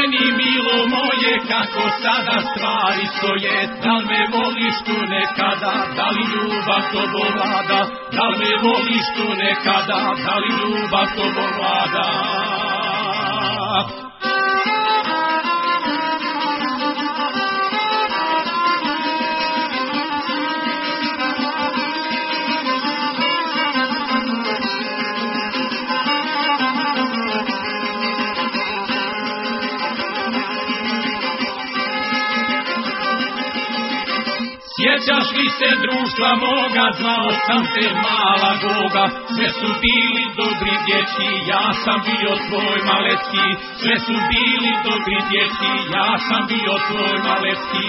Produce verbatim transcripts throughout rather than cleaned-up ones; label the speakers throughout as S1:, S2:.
S1: meni milo moje, kako sada stvari stoje, da li me voliš tu nekada, da li ljubav tobom vlada, da li me voliš tu nekada, da li ljubav tobom vlada. Sjećaš li se društva moga, znao sam te mala Goga, sve su bili dobri dječki, ja sam bio tvoj malecki, sve su bili dobri dječki, ja sam bio tvoj malecki.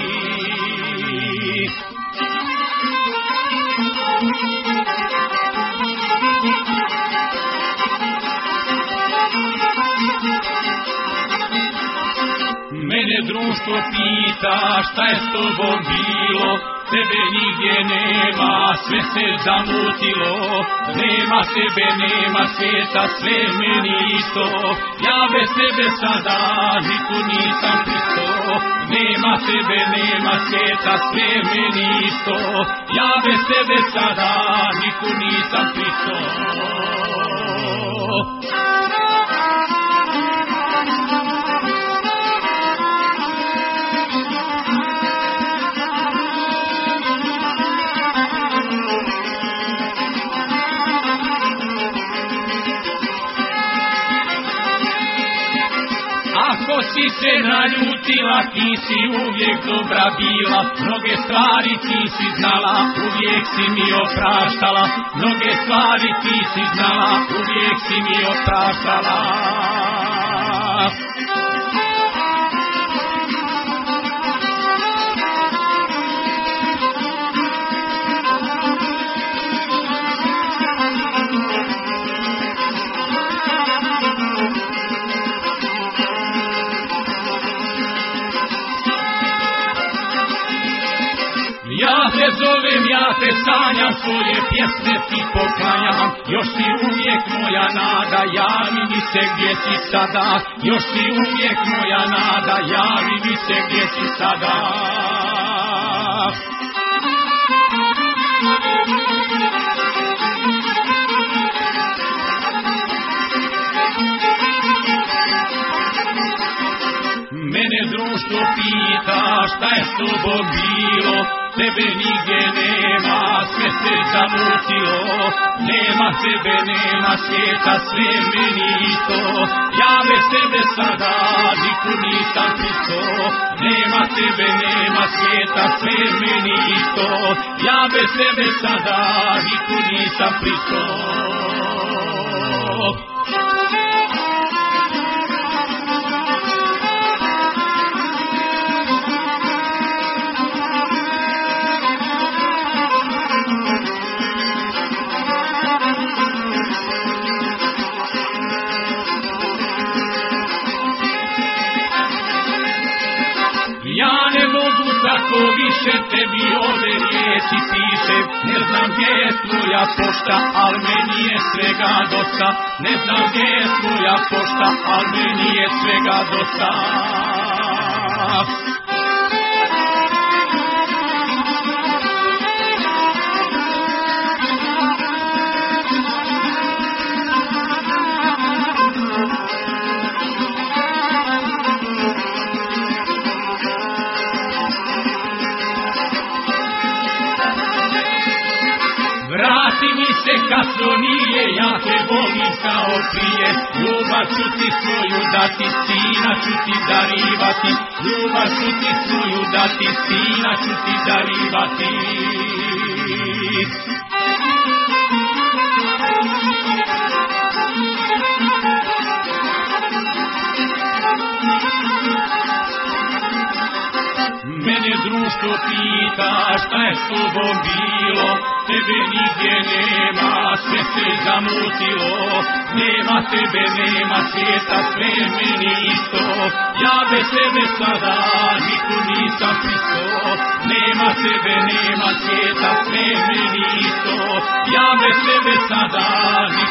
S1: Mene društvo pita šta je s tobom bilo, tebe nigdje nema, sve se zamutilo, nema tebe, nema svijeta, sve meni isto, ja bez tebe sada niku nisam pristo, nema tebe, nema svijeta, sve meni isto, ja bez tebe sada niku nisam pristo. Ako si se naljutila, ti si uvijek dobra bila, mnoge stvari ti si znala, uvijek si mi opraštala, mnoge stvari ti si znala, uvijek si mi opraštala. Ja te zovem, ja te sanjam, svoje pjesme ti poklanjam, još si uvijek moja nada, javi mi se gdje si sada, još si uvijek moja nada, javi mi se gdje si sada. Mene društvo pita šta je s tobom bilo, tebe nigdje nema, sve se zamutilo, nema tebe, nema svijeta, sve meni isto, ja bez tebe sada niku nisam pristo, nema tebe, nema svijeta, sve meni isto, ja bez tebe sada niku nisam pristo. Ja ne mogu tako više tebi ove riječi pišem, ne znam gdje je tvoja pošta, al meni je svega dosta, ne znam gdje je tvoja pošta, al meni je svega dosta. Vrati mi se kad to nije, ja te volim kao prije, ljubav ću ti svoju dati, sina ću ti darivati, ljubav ću ti svoju dati, sina ću ti darivati. Mene društvo pita šta je s tobom bilo, tebe nigdje nema, sve se zamutilo, nema tebe, nema svijeta, sve meni isto, ja bez tebe sada niku nisam pristo, nema tebe, nema svijeta, sve meni isto, ja bez tebe sada niku